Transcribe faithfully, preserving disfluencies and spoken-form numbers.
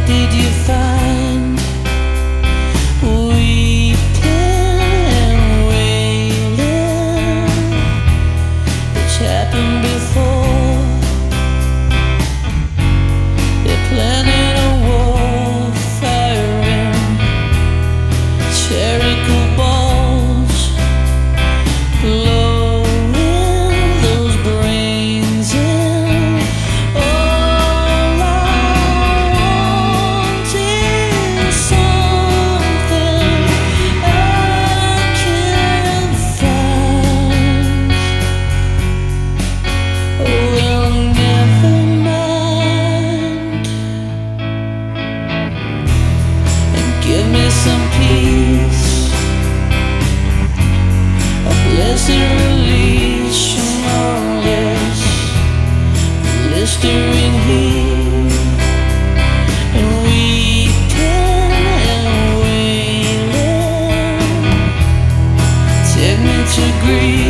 did you find? Weeping and wailing, it's happened before. They're planning a war, firing Jericho balls, blowing those brains in. All I want is something I can't find. Oh, well, never mind, and give me some peace, a blessed release from all this blistering heat, and weeping and wailing. Take me to grief.